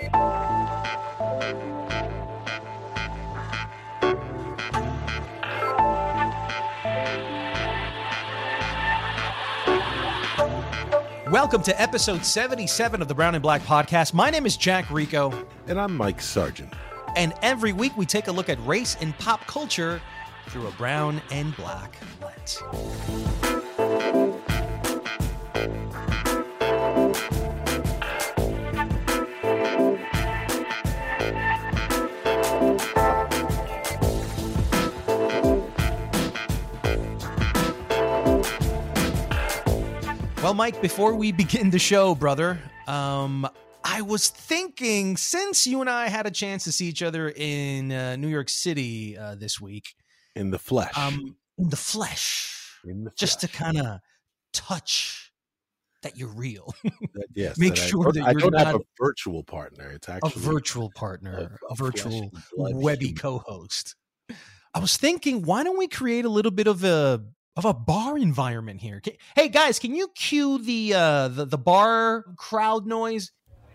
Welcome to episode 77 of the Brown and Black Podcast. My name is Jack Rico. And I'm Mike Sargent. And every week we take a look at race and pop culture through a brown and black lens. Well, Mike, before we begin the show, brother, I was thinking, since you and I had a chance to see each other in New York City this week. In the flesh. Just to kind of touch that you're real. Yes. Make sure that you're not have a virtual partner. It's actually a virtual partner, a virtual webby co-host. I was thinking, why don't we create a little bit of a bar environment here? Hey guys, can you cue the bar crowd noise?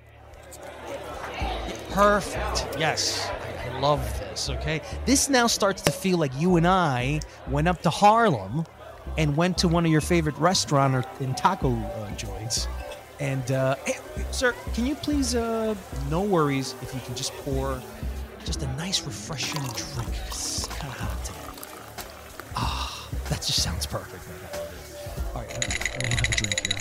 Perfect. Yes, I love this. Okay, this now starts to feel like you and I went up to Harlem and went to one of your favorite restaurant and taco joints. And hey, sir, can you please? No worries if you can just pour just a nice, refreshing drink. It's kind of hot today. That just sounds perfect. All right, let me have a drink here.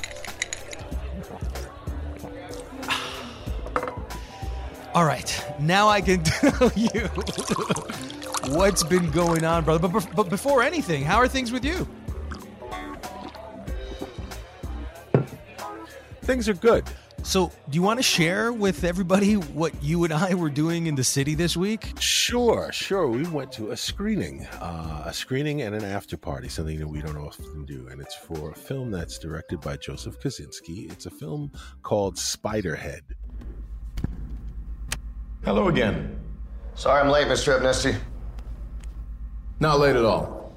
All right, now I can tell you what's been going on, brother. But before anything, how are things with you? Things are good. So, do you want to share with everybody what you and I were doing in the city this week? Sure. We went to a screening and an after party, something that we don't often do. And it's for a film that's directed by Joseph Kosinski. It's a film called Spiderhead. Hello again. Sorry I'm late, Mr. Abnesti. Not late at all.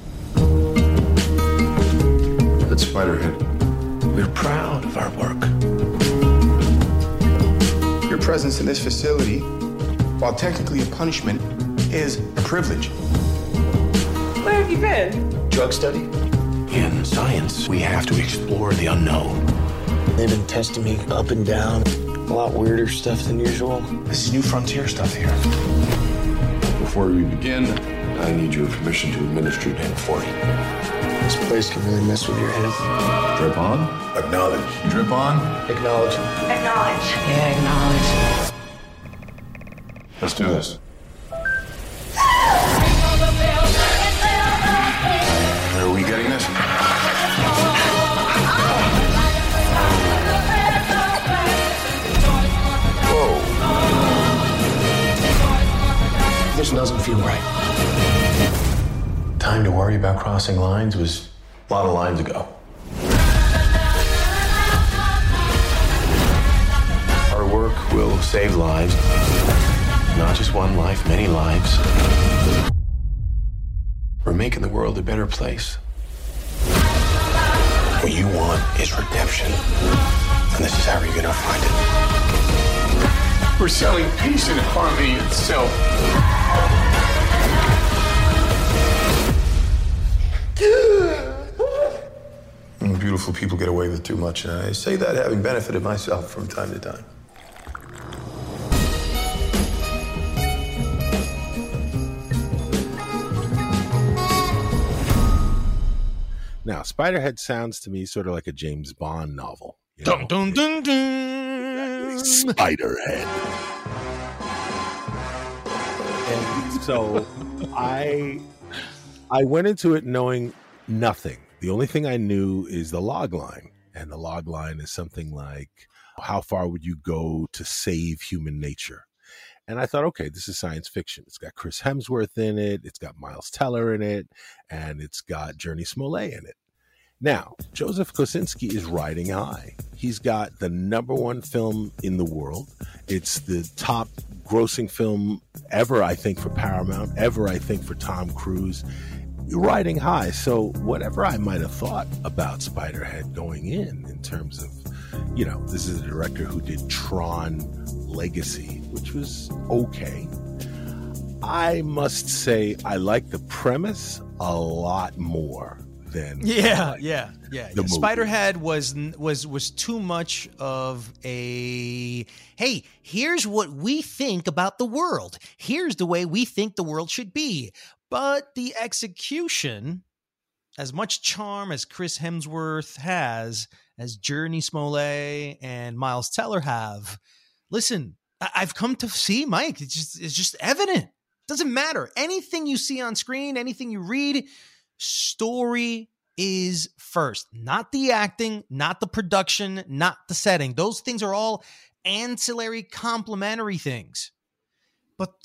At Spiderhead, we're proud of our work. Your presence in this facility, while technically a punishment, is a privilege. Where have you been? Drug study? In science, we have to explore the unknown. They've been testing me up and down. A lot weirder stuff than usual. This is new frontier stuff here. Before we begin, I need your permission to administer Pen 40. This place can really mess with your head. Drip on. Acknowledge. Drip on. Acknowledge. Acknowledge. Yeah, acknowledge. Let's do this. Are we getting this? Whoa. This doesn't feel right. Time to worry about crossing lines was a lot of lines ago. Our work will save lives. Not just one life, many lives. We're making the world a better place. What you want is redemption. And this is how you're gonna find it. We're selling peace and harmony itself. Beautiful people get away with too much, and I say that having benefited myself from time to time. Now, Spiderhead sounds to me sort of like a James Bond novel. Dun, dun, dun, dun. Spiderhead. And so I went into it knowing nothing. The only thing I knew is the log line. And the log line is something like, how far would you go to save human nature? And I thought, okay, this is science fiction. It's got Chris Hemsworth in it. It's got Miles Teller in it. And it's got Journey Smollett in it. Now, Joseph Kosinski is riding high. He's got the #1 film in the world. It's the top grossing film ever, I think, for Paramount, ever, I think, for Tom Cruise. You're riding high. So whatever I might have thought about Spiderhead going in terms of, you know, this is a director who did Tron, Legacy, which was okay. I must say I like the premise a lot more than Yeah. the movie. Spiderhead was too much of a, hey, here's what we think about the world. Here's the way we think the world should be. But the execution, as much charm as Chris Hemsworth has, as Journey Smollett and Miles Teller have, listen, I've come to see, Mike, it's just evident. Doesn't matter. Anything you see on screen, anything you read, story is first. Not the acting, not the production, not the setting. Those things are all ancillary, complementary things. But the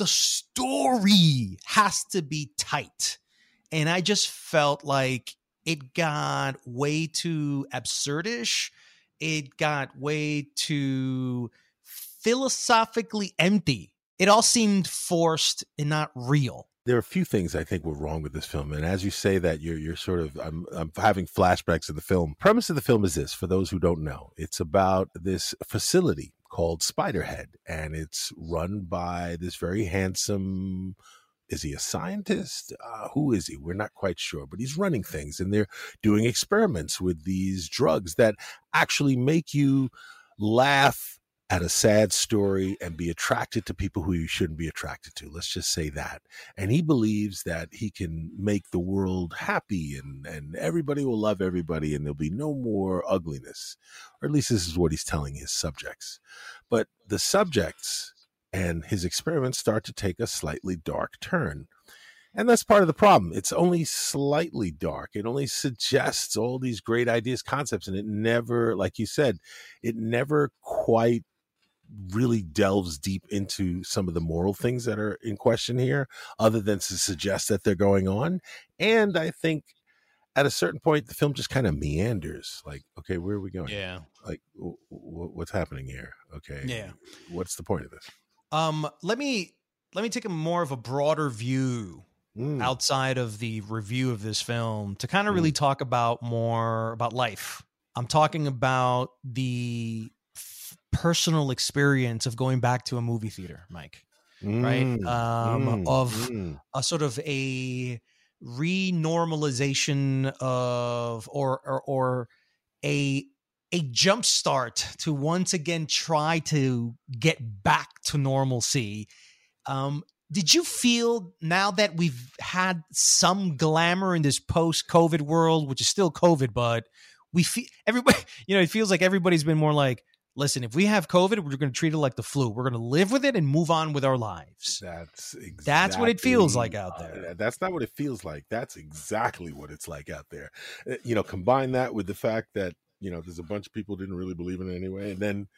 story has to be tight. And I just felt like it got way too absurdish. It got way too philosophically empty. It all seemed forced and not real. There are a few things I think were wrong with this film, and as you say that, you're sort of I'm having flashbacks of the film. Premise of the film is this: for those who don't know, it's about this facility called Spiderhead, and it's run by this very handsome. Is he a scientist? Who is he? We're not quite sure, but he's running things, and they're doing experiments with these drugs that actually make you laugh at a sad story and be attracted to people who you shouldn't be attracted to. Let's just say that. And he believes that he can make the world happy and everybody will love everybody and there'll be no more ugliness. Or at least this is what he's telling his subjects. But the subjects and his experiments start to take a slightly dark turn. And that's part of the problem. It's only slightly dark. It only suggests all these great ideas, concepts, and it never, like you said, it never quite really delves deep into some of the moral things that are in question here, other than to suggest that they're going on. And I think at a certain point, the film just kind of meanders. Like, okay, where are we going? Yeah. Like, what's happening here? Okay. Yeah. What's the point of this? Let me take a more of a broader view outside of the review of this film to kind of really talk about more about life. I'm talking about the personal experience of going back to a movie theater, Mike, right? Of a sort of a renormalization of, or a jump start to once again try to get back to normalcy. Did you feel, now that we've had some glamour in this post-COVID world, which is still COVID, but we feel everybody, it feels like everybody's been more like, listen, if we have COVID, we're going to treat it like the flu. We're going to live with it and move on with our lives. That's what it feels like out there. That's not what it feels like. That's exactly what it's like out there. Combine that with the fact that, there's a bunch of people who didn't really believe in it anyway. And then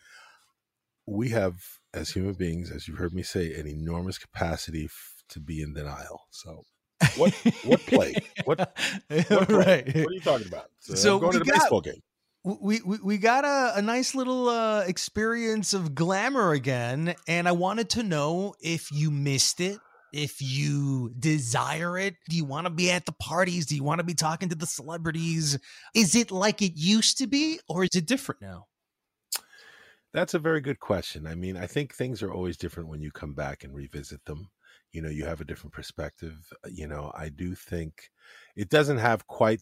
we have, as human beings, as you've heard me say, an enormous capacity to be in denial. So what plague? What plague? Right. What are you talking about? So I'm going to the baseball game. We got a nice little experience of glamour again, and I wanted to know if you missed it, if you desire it. Do you want to be at the parties? Do you want to be talking to the celebrities? Is it like it used to be, or is it different now? That's a very good question. I mean, I think things are always different when you come back and revisit them. You have a different perspective. I do think it doesn't have quite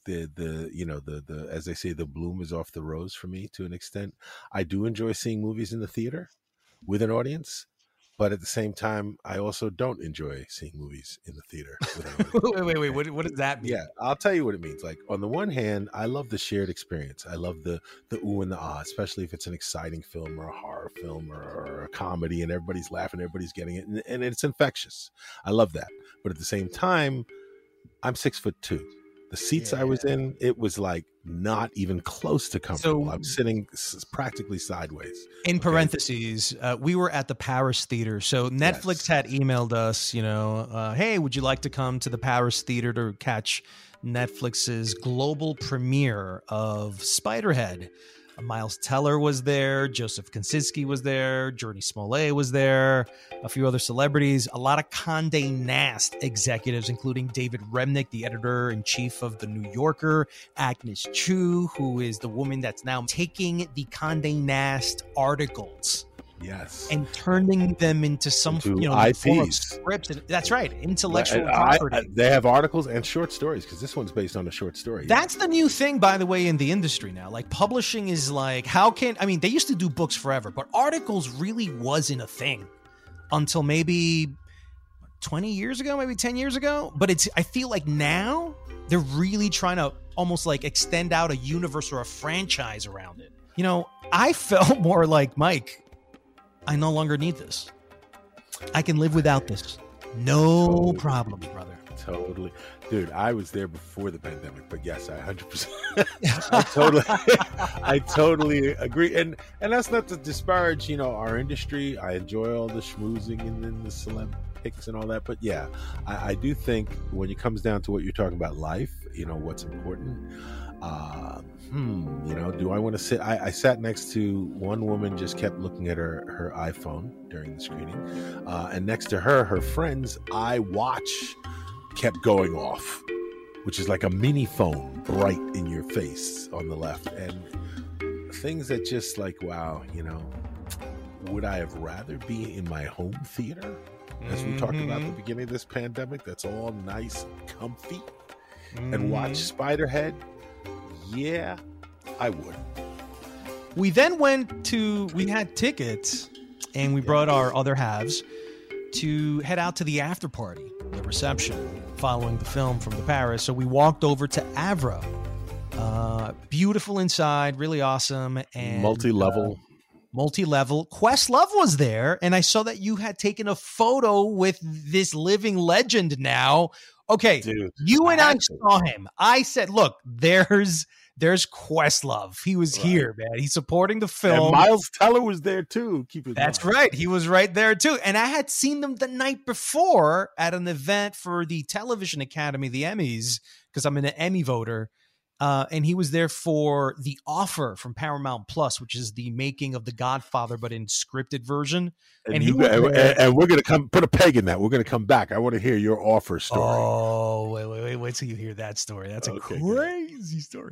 the as they say, the bloom is off the rose for me to an extent. I do enjoy seeing movies in the theater with an audience, but at the same time, I also don't enjoy seeing movies in the theater with an audience. Wait, what does that mean? Yeah, I'll tell you what it means. Like, on the one hand, I love the shared experience. I love the ooh and the ah, especially if it's an exciting film or a horror film or a comedy and everybody's laughing, everybody's getting it, and it's infectious. I love that. But at the same time, I'm 6'2". The seats I was in, it was like not even close to comfortable. So, I'm sitting practically sideways. In parentheses, we were at the Paris Theater. So Netflix had emailed us, hey, would you like to come to the Paris Theater to catch Netflix's global premiere of Spiderhead? Miles Teller was there, Joseph Kosinski was there, Journey Smollett was there, a few other celebrities, a lot of Condé Nast executives, including David Remnick, the editor-in-chief of The New Yorker, Agnes Chu, who is the woman that's now taking the Condé Nast articles Yes. and turning them into some Into form of IPs. scripts. That's right, intellectual property. They have articles and short stories because this one's based on a short story. That's the new thing, by the way, in the industry now. Like, publishing is like, they used to do books forever, but articles really wasn't a thing until maybe 20 years ago, maybe 10 years ago. But I feel like now they're really trying to almost like extend out a universe or a franchise around it. You know, I felt more like, Mike, I no longer need this. I can live without this. No problems, brother. Totally. Dude, I was there before the pandemic, but yes, I 100%. I totally agree. And that's not to disparage, our industry. I enjoy all the schmoozing and then the celeb pics and all that. But yeah, I do think when it comes down to what you're talking about, life, what's important. Do I want to sit? I sat next to one woman, just kept looking at her iPhone during the screening. And next to her friend's iWatch kept going off, which is like a mini phone bright in your face on the left. And things that just like, wow, would I have rather be in my home theater, as we talked about at the beginning of this pandemic, that's all nice and comfy, and watch Spiderhead? Yeah, I would. We then we had tickets, and we brought our other halves to head out to the after party, the reception, following the film from the Paris. So we walked over to Avra. Beautiful inside, really awesome. And multi-level. Questlove was there, and I saw that you had taken a photo with this living legend now. Okay, dude, you and I saw him. I said, look, there's Questlove. He was here, man. He's supporting the film. And Miles Teller was there too. That's right. He was right there too. And I had seen them the night before at an event for the Television Academy, the Emmys, because I'm an Emmy voter. And he was there for The Offer from Paramount Plus, which is the making of The Godfather, but in scripted version. And we're going to put a peg in that. We're going to come back. I want to hear your Offer story. Oh, wait till you hear that story. That's a crazy story.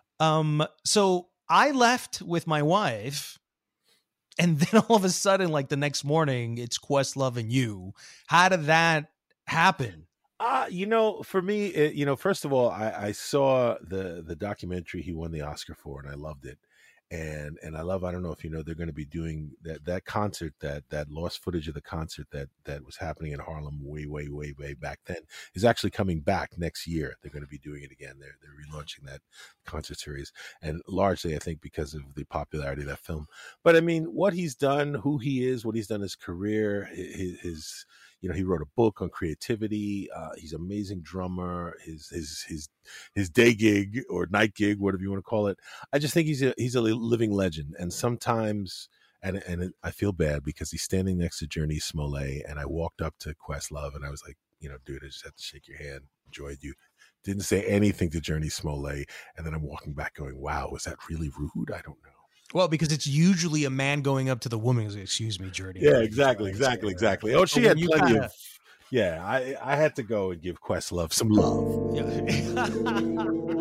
So I left with my wife, and then all of a sudden, like the next morning, it's Questlove and you. How did that happen? For me, first of all, I saw the documentary he won the Oscar for, and I loved it. And I don't know if they're going to be doing that concert, that lost footage of the concert that was happening in Harlem way back then is actually coming back next year. They're going to be doing it again. They're relaunching that concert series, and largely I think because of the popularity of that film. But I mean, what he's done, who he is, what he's done in his career, his he wrote a book on creativity. He's an amazing drummer. His day gig or night gig, whatever you want to call it. I just think he's a living legend. And sometimes, and I feel bad because he's standing next to Journey Smollett, and I walked up to Questlove and I was like, dude, I just had to shake your hand. Enjoyed you. Didn't say anything to Journey Smollett, and then I'm walking back going, wow, was that really rude? I don't know. Well, because it's usually a man going up to the woman who's, excuse me, Journey. Yeah, exactly. Oh, she had plenty of... Yeah, I had to go and give Questlove some love. Yeah.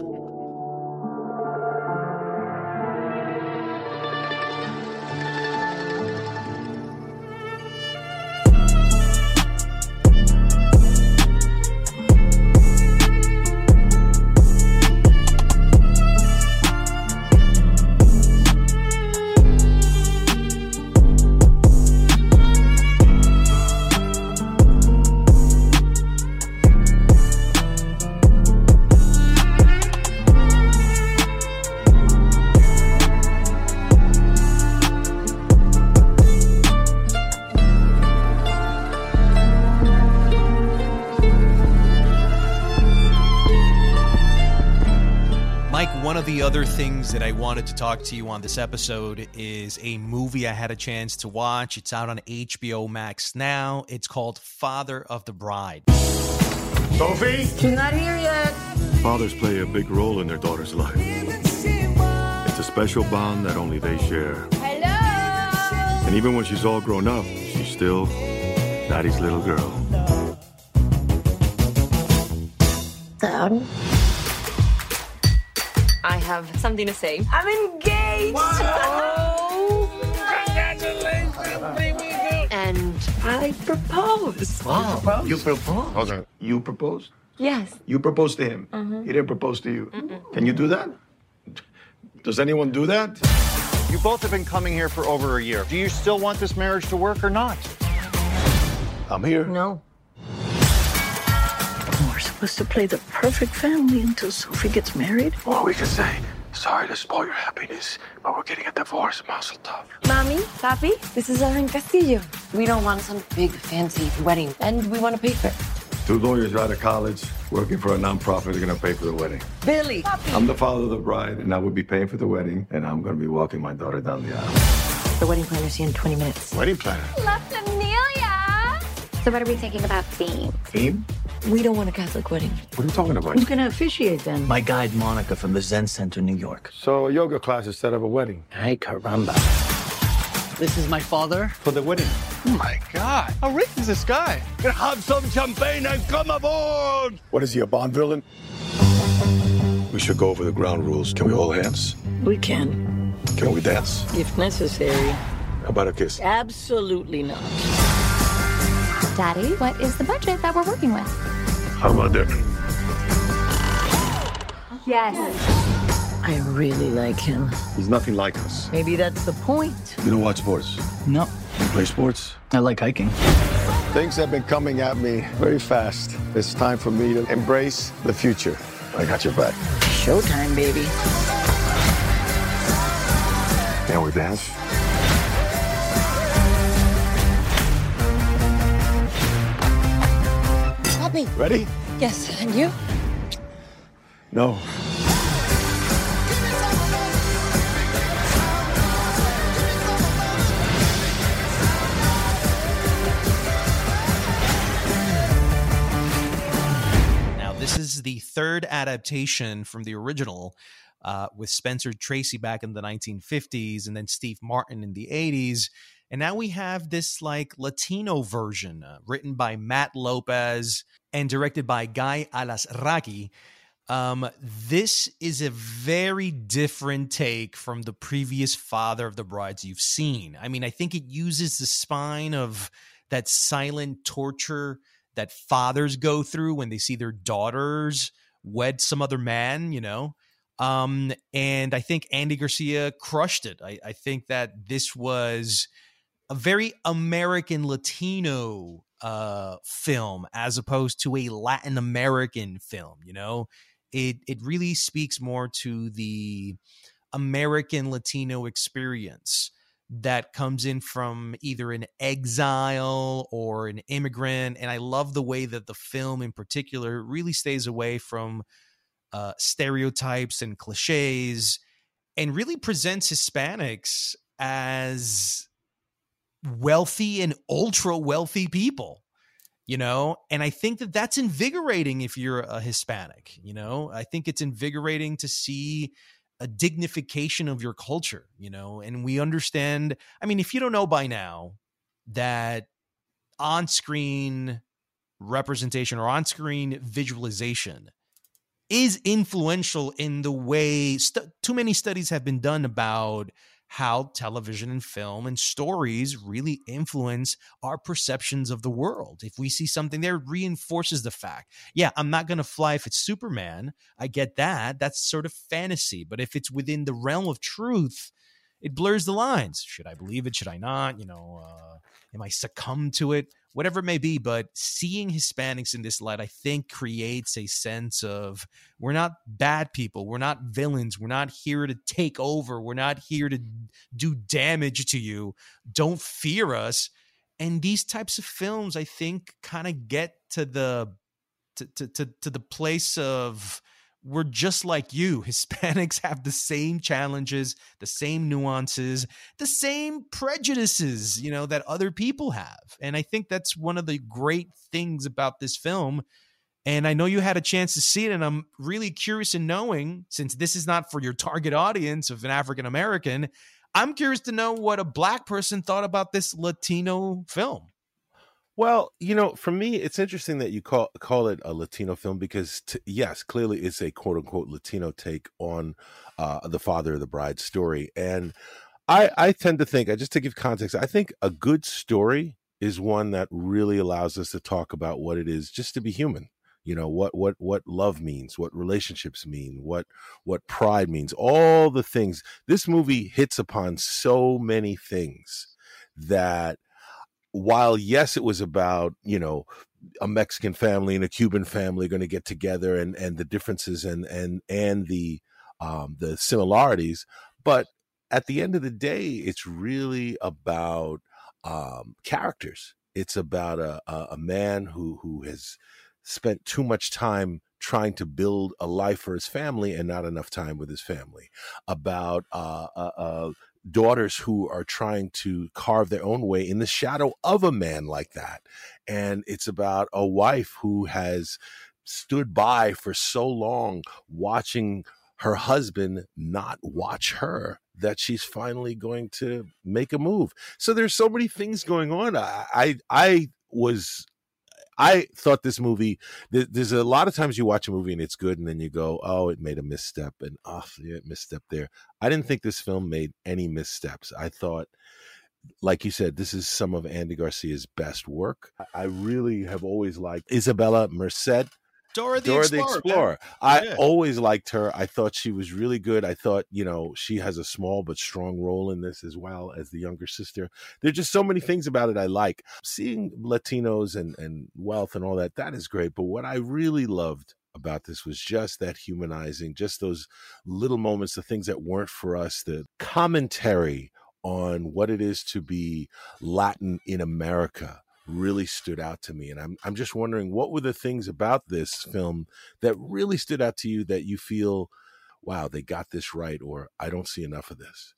The other things that I wanted to talk to you on this episode is a movie I had a chance to watch. It's out on HBO Max now. It's called Father of the Bride. Sophie? She's not here yet. Fathers play a big role in their daughter's life. It's a special bond that only they share. Hello? And even when she's all grown up, she's still Daddy's little girl. Dad? I have something to say. I'm engaged! Wow. Congratulations! and I propose. Wow, you proposed? Hold on. You proposed? Yes. You proposed to him. He didn't propose to you. Can you do that? Does anyone do that? You both have been coming here for over a year. Do you still want this marriage to work or not? I'm here. No. We're supposed to play the perfect family until Sophie gets married. Or we could say, sorry to spoil your happiness, but we're getting a divorce, Mazel Tov. Mommy, Papi, this is El Castillo. We don't want some big fancy wedding, and we want to pay for it. 2 lawyers out of college working for a nonprofit are going to pay for the wedding. Billy. I'm the father of the bride, and I will be paying for the wedding, and I'm going to be walking my daughter down the aisle. The wedding planner's here in 20 minutes. Wedding planner? Left Amelia! So what are we thinking about theme? Theme? We don't want a Catholic wedding. What are you talking about? Who's gonna officiate then? My guide, Monica, from the Zen Center, New York. So a yoga class instead of a wedding. Hey, caramba. This is my father. For the wedding. Oh my God. How rich is this guy? Have some champagne and come aboard! What is he, a Bond villain? We should go over the ground rules. Can we hold hands? We can, Can we dance? if necessary. How about a kiss? Absolutely not. Daddy, what is the budget that we're working with? How about that? Yes. I really like him. He's nothing like us. Maybe that's the point. You don't watch sports. No, You play sports? I like hiking. Things have been coming at me very fast. It's time for me to embrace the future. I got your back. Showtime, baby. Can we dance? Papi. Ready? Yes, and you? No. Now, this is the third adaptation from the original with Spencer Tracy back in the 1950s and then Steve Martin in the 80s. And now we have this like Latino version written by Matt Lopez and directed by Guy Alasraqui. This is a very different take from the previous Father of the Brides you've seen. I mean, I think it uses the spine of that silent torture that fathers go through when they see their daughters wed some other man, you know. And I think Andy Garcia crushed it. I think that this was a very American Latino film as opposed to a Latin American film, you know. It really speaks more to the American Latino experience that comes in from either an exile or an immigrant. And I love the way that the film in particular really stays away from stereotypes and cliches and really presents Hispanics as wealthy and ultra wealthy people, you know. And I think that that's invigorating if you're a Hispanic, you know. I think it's invigorating to see a dignification of your culture, you know. And we understand, I mean, if you don't know by now that on-screen representation or on-screen visualization is influential in the way too many studies have been done about how television and film and stories really influence our perceptions of the world. If we see something there, it reinforces the fact, yeah, I'm not going to fly if it's Superman. I get that. That's sort of fantasy. But if it's within the realm of truth, it blurs the lines. Should I believe it? Should I not? You know, am I succumb to it? Whatever it may be. But seeing Hispanics in this light, I think creates a sense of we're not bad people. We're not villains. We're not here to take over. We're not here to do damage to you. Don't fear us. And these types of films, I think, kind of get to the to the place of we're just like you. Hispanics have the same challenges, the same nuances, the same prejudices, you know, that other people have. And I think that's one of the great things about this film. And I know you had a chance to see it, and I'm really curious in knowing, since this is not for your target audience of an African American, I'm curious to know what a Black person thought about this Latino film. Well, you know, for me, it's interesting that you call it a Latino film because, yes, clearly it's a quote unquote Latino take on the Father of the Bride story. And I tend to think, just to give context, I think a good story is one that really allows us to talk about what it is just to be human. You know, what love means, what relationships mean, what pride means, all the things. This movie hits upon so many things that while, yes, it was about, you know, a Mexican family and a Cuban family going to get together and the differences and the similarities, but at the end of the day, it's really about characters. It's about a man who has spent too much time trying to build a life for his family and not enough time with his family, about daughters who are trying to carve their own way in the shadow of a man like that. And it's about a wife who has stood by for so long watching her husband not watch her, that she's finally going to make a move. So there's so many things going on. I thought this movie, there's a lot of times you watch a movie and it's good and then you go, oh, it made a misstep and it misstep there. I didn't think this film made any missteps. I thought, like you said, this is some of Andy Garcia's best work. I really have always liked Isabella Merced. Dora the Explorer. I always liked her. I thought she was really good. I thought, you know, she has a small but strong role in this as well as the younger sister. There's just so many things about it I like. Seeing Latinos and wealth and all that, that is great. But what I really loved about this was just that humanizing, just those little moments, the things that weren't for us, the commentary on what it is to be Latin in America really stood out to me. And I'm just wondering, what were the things about this film that really stood out to you that you feel, wow, they got this right, or I don't see enough of this?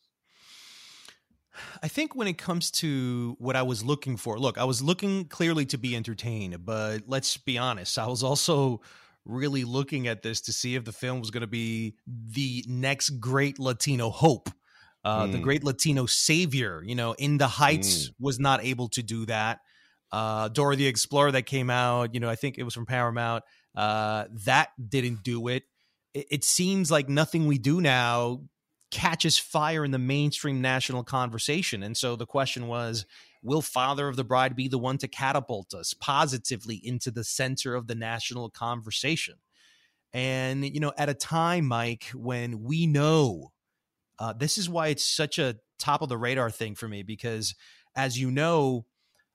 I think when it comes to what I was looking for, look, I was looking clearly to be entertained, but let's be honest, I was also really looking at this to see if the film was going to be the next great Latino hope. The great Latino savior, you know, In the Heights was not able to do that. Dora the Explorer that came out, you know, I think it was from Paramount. That didn't do it. It seems like nothing we do now catches fire in the mainstream national conversation. And so the question was, will Father of the Bride be the one to catapult us positively into the center of the national conversation? And, you know, at a time, Mike, when we know, this is why it's such a top of the radar thing for me, because as you know,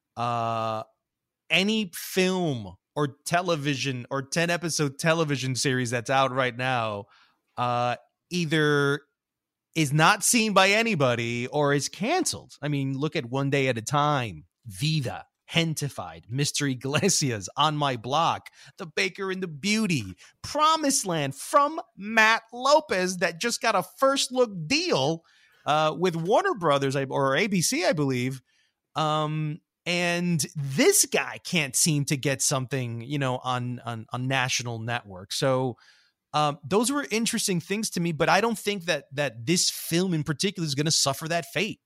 any film or television or 10-episode television series that's out right now either is not seen by anybody or is canceled. I mean, look at One Day at a Time, Vida, Hentified, Mr. Iglesias, On My Block, The Baker and the Beauty, Promised Land from Matt Lopez that just got a first look deal with Warner Brothers or ABC, I believe. And this guy can't seem to get something, you know, on national network. So those were interesting things to me, but I don't think that this film in particular is going to suffer that fate.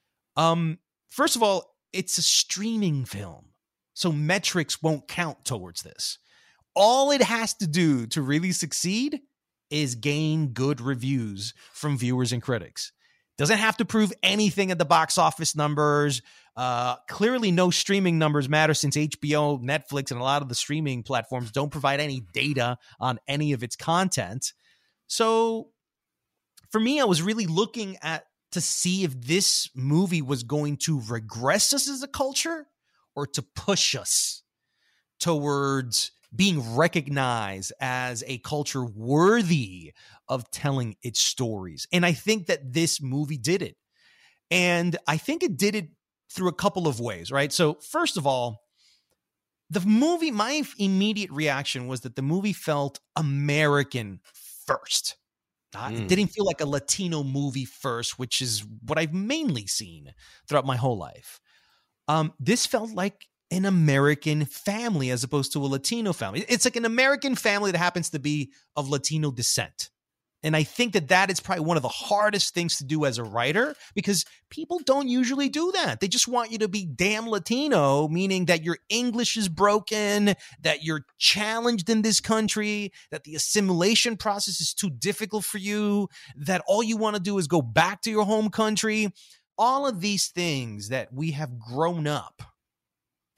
First of all, it's a streaming film, so metrics won't count towards this. All it has to do to really succeed is gain good reviews from viewers and critics. Doesn't have to prove anything at the box office numbers. Clearly no streaming numbers matter since HBO, Netflix, and a lot of the streaming platforms don't provide any data on any of its content. So for me, I was really looking to see if this movie was going to regress us as a culture or to push us towards being recognized as a culture worthy of telling its stories. And I think that this movie did it. And I think it did it through a couple of ways, right? So first of all, the movie, my immediate reaction was that the movie felt American first. It didn't feel like a Latino movie first, which is what I've mainly seen throughout my whole life. This felt like an American family as opposed to a Latino family. It's like an American family that happens to be of Latino descent. And I think that is probably one of the hardest things to do as a writer, because people don't usually do that. They just want you to be damn Latino, meaning that your English is broken, that you're challenged in this country, that the assimilation process is too difficult for you, that all you want to do is go back to your home country. All of these things that we have grown up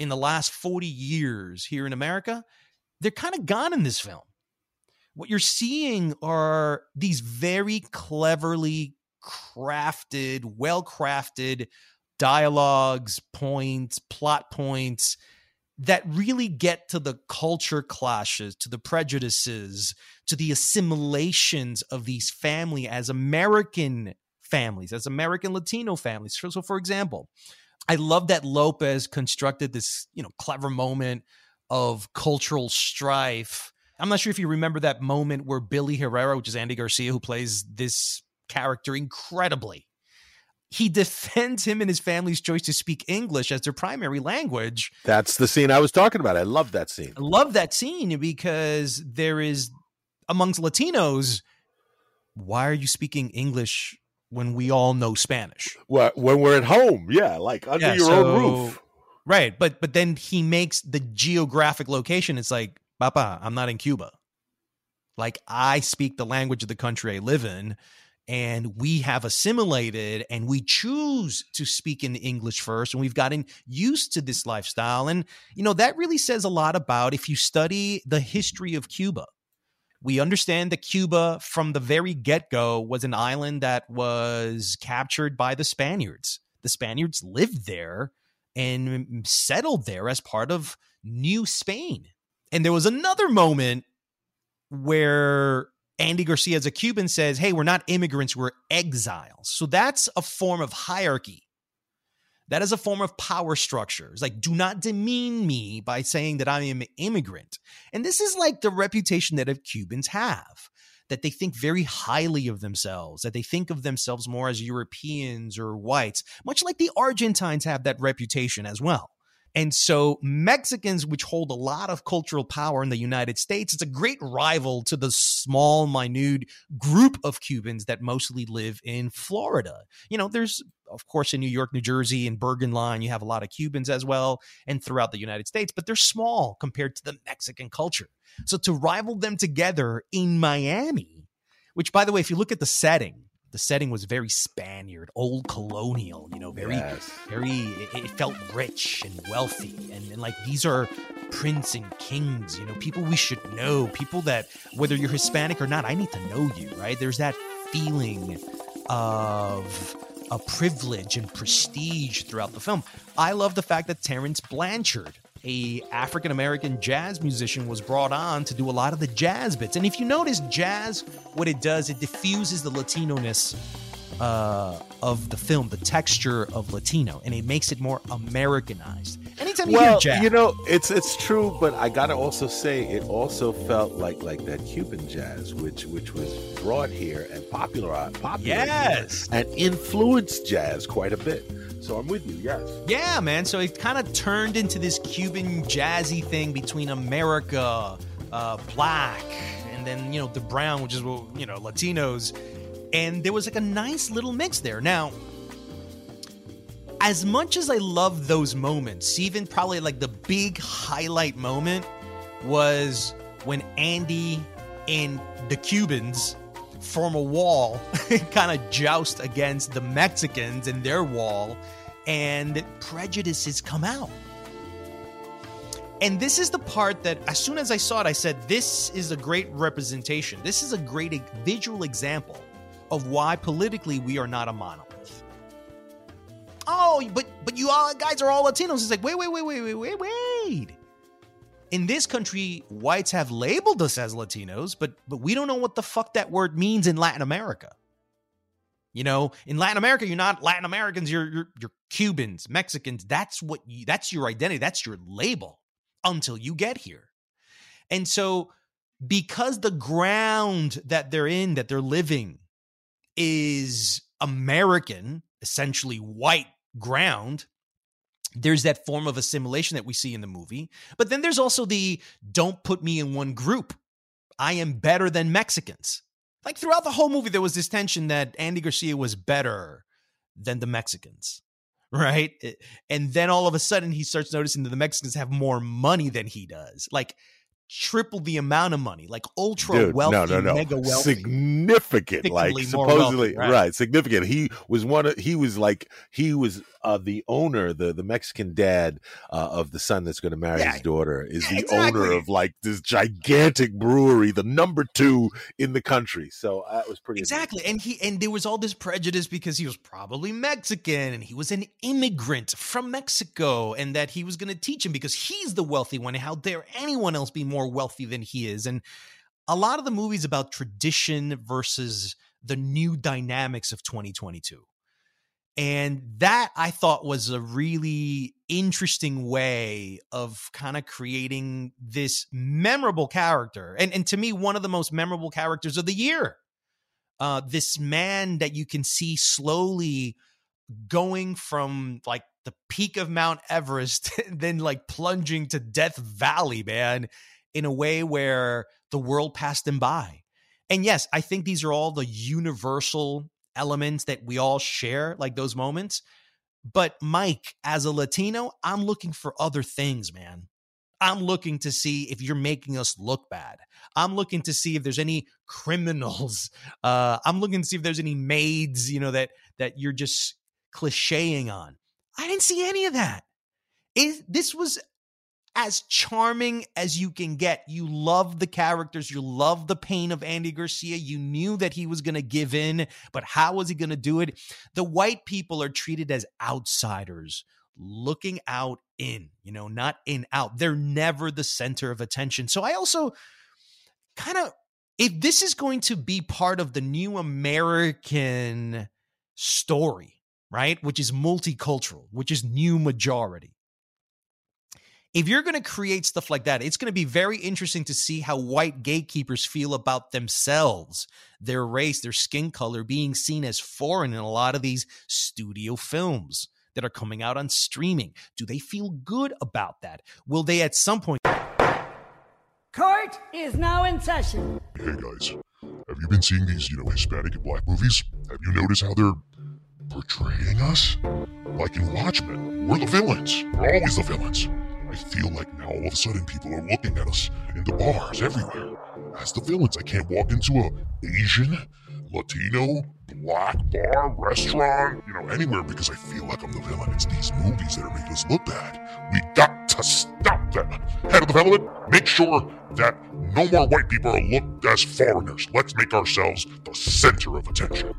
in the last 40 years here in America, they're kind of gone in this film. What you're seeing are these very cleverly crafted, well-crafted dialogues, points, plot points that really get to the culture clashes, to the prejudices, to the assimilations of these families as American families, as American Latino families. So for example, I love that Lopez constructed this, clever moment of cultural strife. I'm not sure if you remember that moment where Billy Herrera, which is Andy Garcia, who plays this character incredibly, he defends him and his family's choice to speak English as their primary language. That's the scene I was talking about. I love that scene. I love that scene because there is, amongst Latinos, why are you speaking English when we all know Spanish? Well, when we're at home, like under your own roof. Right, but then he makes the geographic location. It's like, Papa, I'm not in Cuba. Like, I speak the language of the country I live in, and we have assimilated and we choose to speak in English first, and we've gotten used to this lifestyle. And, that really says a lot about if you study the history of Cuba. We understand that Cuba, from the very get-go, was an island that was captured by the Spaniards. The Spaniards lived there and settled there as part of New Spain. And there was another moment where Andy Garcia, as a Cuban, says, hey, we're not immigrants, we're exiles. So that's a form of hierarchy. That is a form of power structure. It's like, do not demean me by saying that I am an immigrant. And this is like the reputation that Cubans have, that they think very highly of themselves, that they think of themselves more as Europeans or whites, much like the Argentines have that reputation as well. And so Mexicans, which hold a lot of cultural power in the United States, it's a great rival to the small, minute group of Cubans that mostly live in Florida. There's, of course, in New York, New Jersey, and Bergen Line, you have a lot of Cubans as well, and throughout the United States, but they're small compared to the Mexican culture. So to rival them together in Miami, which, by the way, if you look at the setting was very Spaniard, old colonial, very, it felt rich and wealthy. And like, these are prince and kings, people we should know, people that, whether you're Hispanic or not, I need to know you, right? There's that feeling of a privilege and prestige throughout the film. I love the fact that Terrence Blanchard, a African-American jazz musician, was brought on to do a lot of the jazz bits. And if you notice, jazz, what it does, it diffuses the Latino-ness of the film, the texture of Latino, and it makes it more Americanized. Anytime you hear jazz. It's true, but I gotta also say, it also felt like that Cuban jazz, which was brought here and popularized yes, and influenced jazz quite a bit. So I'm with you, yes. Yeah, man. So it kind of turned into this Cuban jazzy thing between America, black, and then, the brown, which is, Latinos. And there was like a nice little mix there. Now, as much as I love those moments, even probably like the big highlight moment was when Andy and the Cubans form a wall, kind of joust against the Mexicans and their wall, and prejudices come out. And this is the part that, as soon as I saw it, I said, this is a great representation. This is a great visual example of why politically we are not a monolith. Oh, but you all guys are all Latinos. It's like, wait. In this country, whites have labeled us as Latinos, but we don't know what the fuck that word means in Latin America. In Latin America, you're not Latin Americans, you're Cubans, Mexicans. That's your identity. That's your label until you get here. And so because the ground that they're in, that they're living, is American, essentially white ground, there's that form of assimilation that we see in the movie. But then there's also the don't put me in one group. I am better than Mexicans. Like throughout the whole movie, there was this tension that Andy Garcia was better than the Mexicans, right? And then all of a sudden he starts noticing that the Mexicans have more money than he does. Like triple the amount of money, like ultra wealthy, mega wealthy, significant, like supposedly wealthy, right? Significant. He was the owner, the Mexican dad of the son that's going to marry his daughter is the owner of like this gigantic brewery, the number 2 in the country. So that was pretty amazing. And there was all this prejudice because he was probably Mexican and he was an immigrant from Mexico, and that he was going to teach him because he's the wealthy one. How dare anyone else be more wealthy than he is? And a lot of the movies about tradition versus the new dynamics of 2022. And that I thought was a really interesting way of kind of creating this memorable character. And to me, one of the most memorable characters of the year. This man that you can see slowly going from like the peak of Mount Everest, then like plunging to Death Valley, man, in a way where the world passed him by. And yes, I think these are all the universal elements that we all share, like those moments. But Mike, as a Latino, I'm looking for other things, man. I'm looking to see if you're making us look bad. I'm looking to see if there's any criminals. I'm looking to see if there's any maids, that you're just clicheing on. I didn't see any of that. This was as charming as you can get. You love the characters. You love the pain of Andy Garcia. You knew that he was going to give in, but how was he going to do it? The white people are treated as outsiders, looking out in, not in out. They're never the center of attention. So I also if this is going to be part of the new American story, right, which is multicultural, which is new majority, if you're going to create stuff like that, it's going to be very interesting to see how white gatekeepers feel about themselves, their race, their skin color being seen as foreign in a lot of these studio films that are coming out on streaming. Do they feel good about that? Will they at some point? Court is now in session. Hey guys, have you been seeing these, Hispanic and black movies? Have you noticed how they're portraying us? Like in Watchmen, we're the villains. We're always the villains. I feel like now all of a sudden people are looking at us in the bars everywhere as the villains. I can't walk into a Asian, Latino, black bar, restaurant, anywhere because I feel like I'm the villain. It's these movies that are making us look bad. We got to stop them. Head of development, make sure that no more white people are looked as foreigners. Let's make ourselves the center of attention.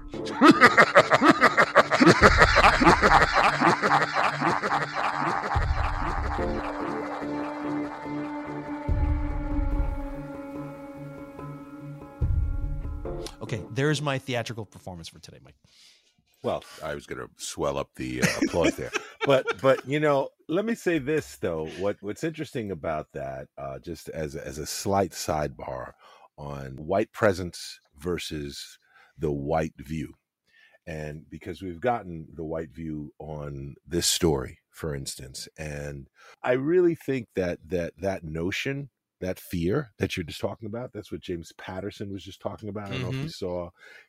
Okay, there's my theatrical performance for today, Mike. Well, I was going to swell up the applause there, but let me say this though. What's interesting about that, just as a slight sidebar on white presence versus the white view, and because we've gotten the white view on this story, for instance, and I really think that notion, that fear that you're just talking about, that's what James Patterson was just talking about. I don't know if you saw,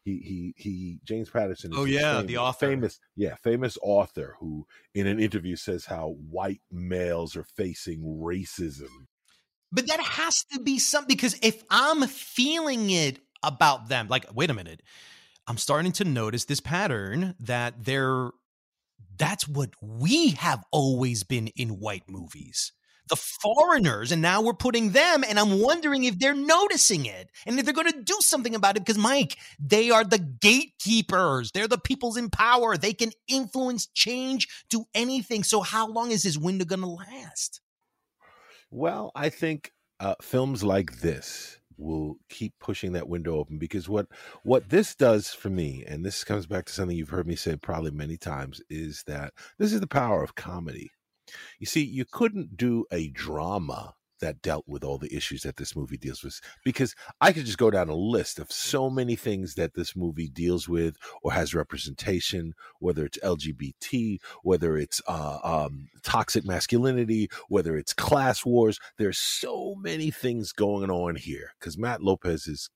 James Patterson is the author. Famous author who in an interview says how white males are facing racism. But that has to be something, because if I'm feeling it about them, like, wait a minute, I'm starting to notice this pattern that that's what we have always been in white movies. The foreigners, and now we're putting them, and I'm wondering if they're noticing it and if they're going to do something about it, because Mike, they are the gatekeepers. They're the people's in power. They can influence change, do anything. So how long is this window going to last? Well, I think films like this will keep pushing that window open, because what this does for me, and this comes back to something you've heard me say probably many times, is that this is the power of comedy. You see, you couldn't do a drama that dealt with all the issues that this movie deals with, because I could just go down a list of so many things that this movie deals with or has representation, whether it's LGBT, whether it's toxic masculinity, whether it's class wars. There's so many things going on here because Matt Lopez is,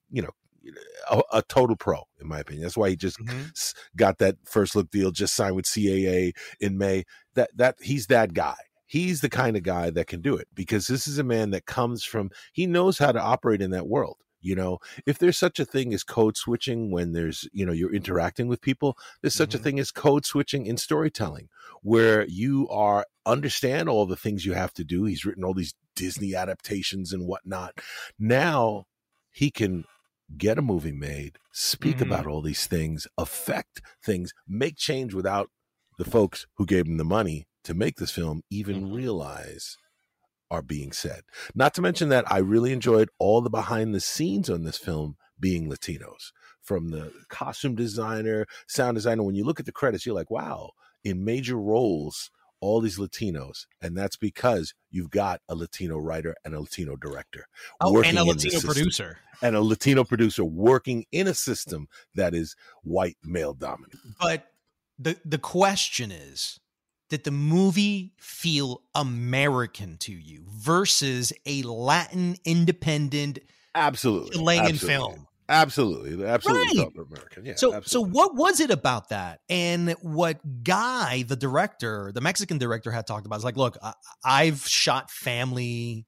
a total pro, in my opinion. That's why he just got that first look deal, just signed with CAA in May. That he's that guy. he's the kind of guy that can do it, because this is a man that comes from, he knows how to operate in that world. You know, if there's such a thing as code switching when there's, you know, you're interacting with people, there's such a thing as code switching in storytelling, where you understand all the things you have to do. He's written all these Disney adaptations and whatnot. Now he can get a movie made, speak about all these things, affect things, make change without the folks who gave him the money to make this film even realize are being said. Not to mention that I really enjoyed all the behind the scenes on this film being Latinos, from the costume designer, sound designer. When you look at the credits, you're like, wow, in major roles, all these Latinos. And that's because you've got a Latino writer and a Latino director. And a Latino producer. And a Latino producer working in a system that is white male dominant. But the question is, did the movie feel American to you versus a Latin independent Chilean film? Absolutely Right. felt American. Yeah, so what was it about that? And what Guy, the director, the Mexican director, had talked about is like, look, I've shot family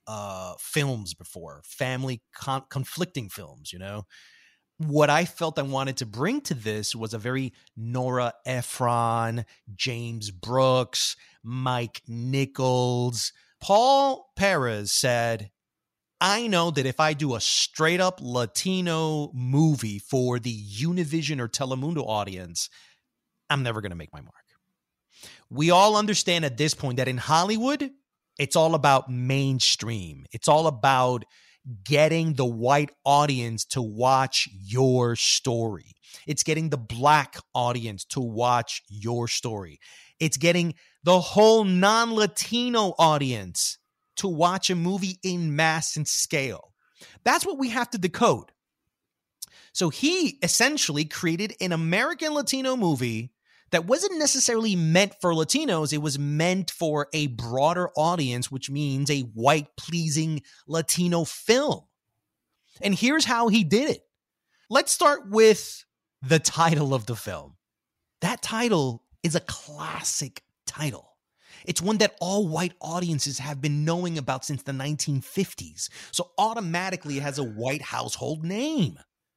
films before, family conflicting films, you know. What I felt I wanted to bring to this was a very Nora Ephron, James Brooks, Mike Nichols. Paul Perez said, I know that if I do a straight up Latino movie for the Univision or Telemundo audience, I'm never going to make my mark. We all understand at this point that in Hollywood, it's all about mainstream. It's all about getting the white audience to watch your story. It's getting the black audience to watch your story. It's getting the whole non-Latino audience to watch a movie in mass and scale. That's what we have to decode. So he essentially created an American Latino movie that wasn't necessarily meant for Latinos. It was meant for a broader audience, which means a white-pleasing Latino film. And here's how he did it. Let's start with the title of the film. That title is a classic title. It's one that all white audiences have been knowing about since the 1950s. So automatically it has a white household name.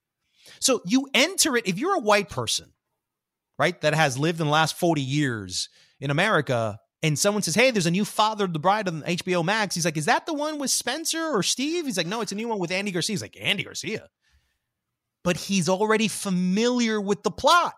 So you enter it, if you're a white person, right, that has lived in the last 40 years in America, and someone says, hey, there's a new Father of the Bride on HBO Max. He's like, is that the one with Spencer or Steve? He's like, no, it's a new one with Andy Garcia. He's like, Andy Garcia? But he's already familiar with the plot.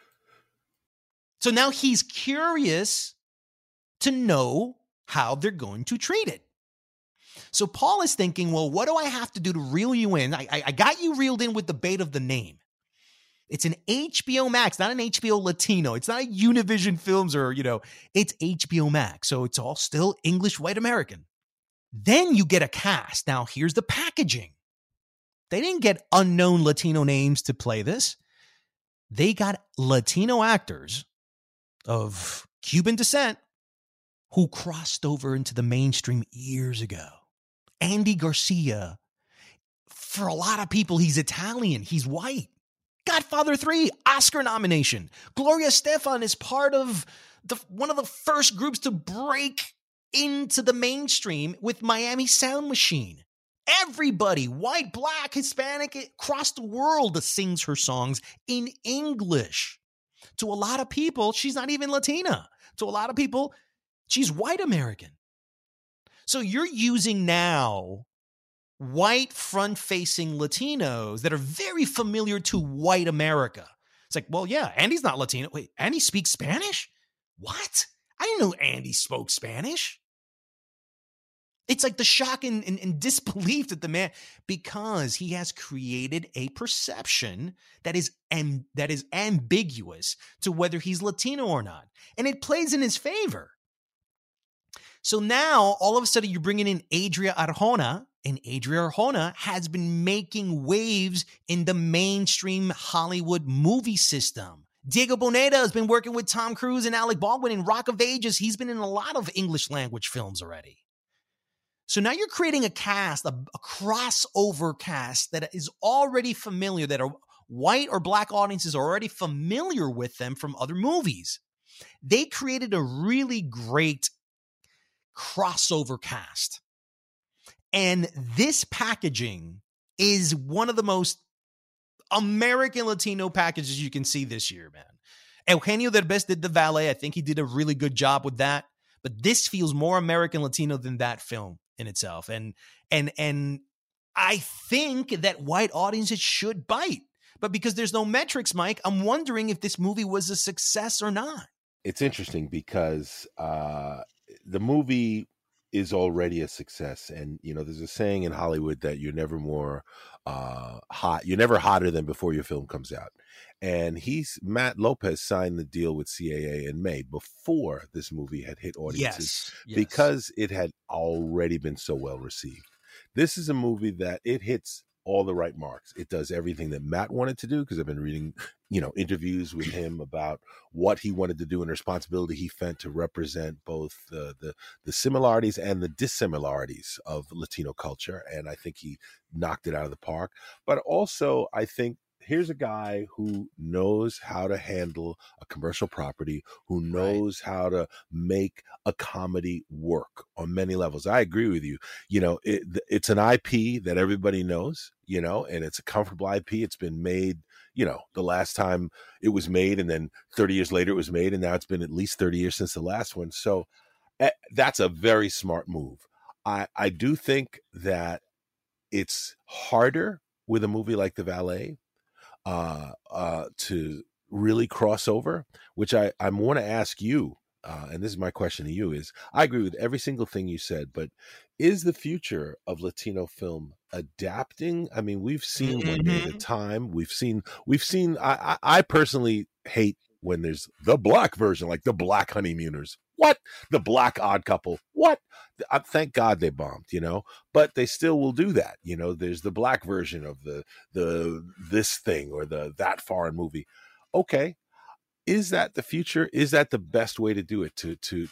So now he's curious to know how they're going to treat it. So Paul is thinking, well, what do I have to do to reel you in? I got you reeled in with the bait of the name. It's an HBO Max, not an HBO Latino. It's not a Univision Films or, you know, it's HBO Max. So it's all still English white American. Then you get a cast. Now, here's the packaging. They didn't get unknown Latino names to play this. They got Latino actors of Cuban descent who crossed over into the mainstream years ago. Andy Garcia, for a lot of people, he's Italian. He's white. Godfather 3, Oscar nomination. Gloria Estefan is part of one of the first groups to break into the mainstream with Miami Sound Machine. Everybody, white, black, Hispanic, across the world sings her songs in English. To a lot of people, she's not even Latina. To a lot of people, she's white American. So you're using now white front-facing Latinos that are very familiar to white America. It's like, well, yeah, Andy's not Latino. Wait, Andy speaks Spanish? What? I didn't know Andy spoke Spanish. It's like the shock and disbelief that the man, because he has created a perception that is ambiguous to whether he's Latino or not. And it plays in his favor. So now, all of a sudden, you're bringing in Adria Arjona, and Adria Arjona has been making waves in the mainstream Hollywood movie system. Diego Boneta has been working with Tom Cruise and Alec Baldwin in Rock of Ages. He's been in a lot of English language films already. So now you're creating a cast, a crossover cast that is already familiar, that are white or black audiences are already familiar with them from other movies. They created a really great crossover cast. And this packaging is one of the most American Latino packages you can see this year, man. Eugenio Derbez did The Valet. I think he did a really good job with that. But this feels more American Latino than that film in itself. And I think that white audiences should bite. But because there's no metrics, Mike, I'm wondering if this movie was a success or not. It's interesting because the movie is already a success. And, you know, there's a saying in Hollywood that you're never more hot. You're never hotter than before your film comes out. And Matt Lopez signed the deal with CAA in May before this movie had hit audiences because it had already been so well received. This is a movie that it hits all the right marks. It does everything that Matt wanted to do, because I've been reading, you know, interviews with him about what he wanted to do and the responsibility he felt to represent both the similarities and the dissimilarities of Latino culture. And I think he knocked it out of the park. But also, I think here's a guy who knows how to handle a commercial property, who knows how to make a comedy work on many levels. I agree with you. You know, it's an IP that everybody knows, you know, and it's a comfortable IP. It's been made, you know, the last time it was made, and then 30 years later it was made, and now it's been at least 30 years since the last one. So that's a very smart move. I do think that it's harder with a movie like The Valet to really cross over, which I want to ask you, and this is my question to you, is I agree with every single thing you said, but is the future of Latino film adapting? I mean, we've seen One Day at a Time. We've seen, I personally hate when there's the black version, like the Black Honeymooners. What? The Black Odd Couple. What? Thank God they bombed, you know, but they still will do that. You know, there's the black version of the this thing or that foreign movie. Okay. Is that the future? Is that the best way to do it? To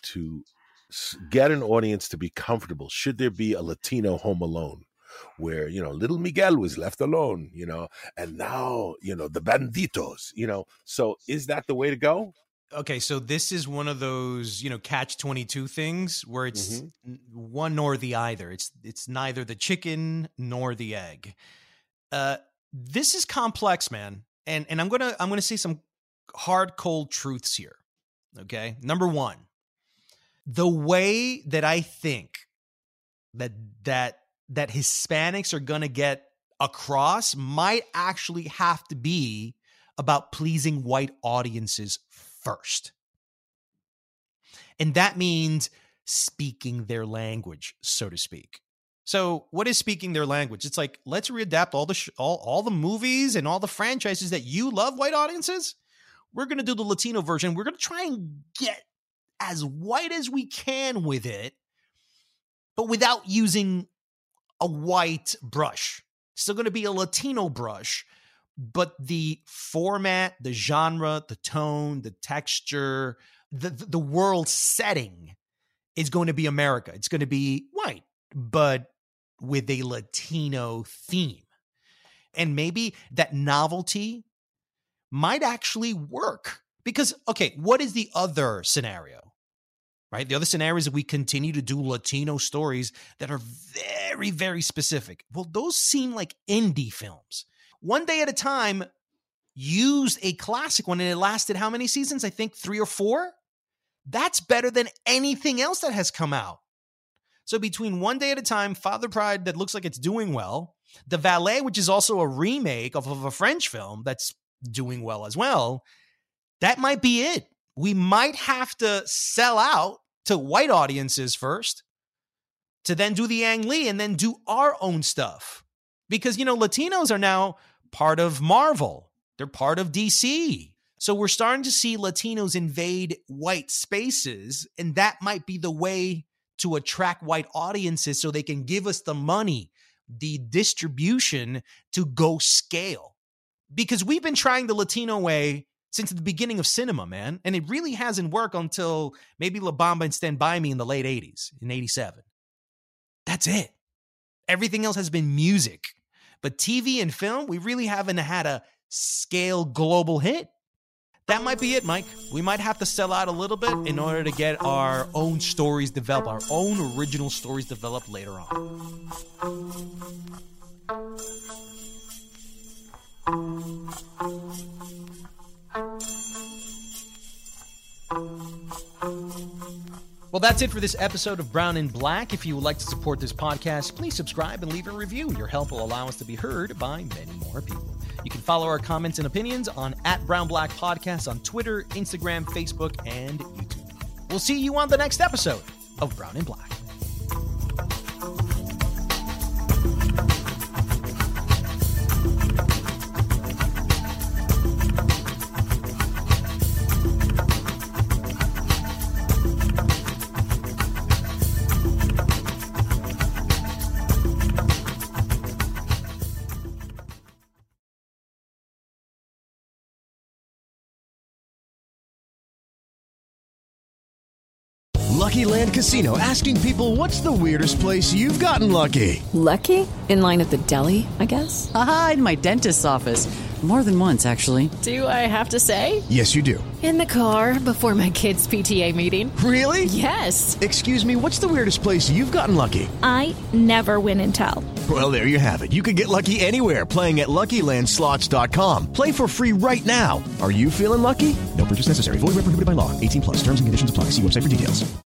get an audience to be comfortable? Should there be a Latino Home Alone where, you know, little Miguel was left alone, you know, and now, you know, the banditos, you know, so is that the way to go? Okay, so this is one of those, you know, catch-22 things where it's one nor the either. It's neither the chicken nor the egg. This is complex, man, and I'm gonna say some hard, cold truths here. Okay, number one, the way that I think that Hispanics are gonna get across might actually have to be about pleasing white audiences first. And that means speaking their language, so to speak. So what is speaking their language? It's like, let's readapt all the movies and all the franchises that you love, white audiences. We're going to do the Latino version. We're going to try and get as white as we can with it, but without using a white brush. Still going to be a Latino brush, but the format, the genre, the tone, the texture, the world setting is going to be America. It's going to be white, but with a Latino theme. And maybe that novelty might actually work. Because, okay, what is the other scenario? Right? The other scenario is that we continue to do Latino stories that are very, very specific. Well, those seem like indie films. One Day at a Time used a classic one, and it lasted how many seasons? I think 3 or 4. That's better than anything else that has come out. So between One Day at a Time, Father Pride, that looks like it's doing well, The Valet, which is also a remake of a French film that's doing well as well, that might be it. We might have to sell out to white audiences first to then do the Ang Lee and then do our own stuff. Because, you know, Latinos are now part of Marvel. They're part of DC. So we're starting to see Latinos invade white spaces, and that might be the way to attract white audiences so they can give us the money, the distribution to go scale. Because we've been trying the Latino way since the beginning of cinema, man. And it really hasn't worked until maybe La Bamba and Stand By Me in the late 80s, in 87. That's it. Everything else has been music. But TV and film, we really haven't had a scale global hit. that might be it, Mike. We might have to sell out a little bit in order to get our own stories developed, our own original stories developed later on. Well, that's it for this episode of Brown and Black. If you would like to support this podcast, please subscribe and leave a review. Your help will allow us to be heard by many more people. You can follow our comments and opinions on @BrownBlackPodcast on Twitter, Instagram, Facebook, and YouTube. We'll see you on the next episode of Brown and Black. Lucky Land Casino, asking people, what's the weirdest place you've gotten lucky? Lucky? In line at the deli, I guess? Aha, in my dentist's office. More than once, actually. Do I have to say? Yes, you do. In the car before my kids' PTA meeting. Really? Yes. Excuse me, what's the weirdest place you've gotten lucky? I never win and tell. Well, there you have it. You can get lucky anywhere, playing at LuckyLandSlots.com. Play for free right now. Are you feeling lucky? No purchase necessary. Void where prohibited by law. 18+. Terms and conditions apply. See website for details.